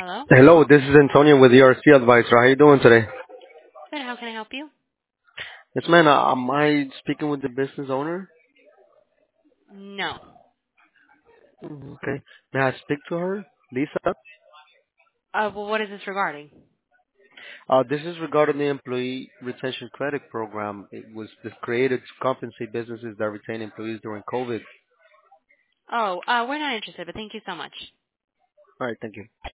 Hello? Hello, this is Antonio with ERC Advisor. How you doing today? Good, how can I help you? Yes, man. Am I speaking with the business owner? No. Okay. May I speak to her, Lisa? Well, what is this regarding? This is regarding the Employee Retention Credit Program. It was created to compensate businesses that retain employees during COVID. Oh, we're not interested, but thank you so much. All right, thank you.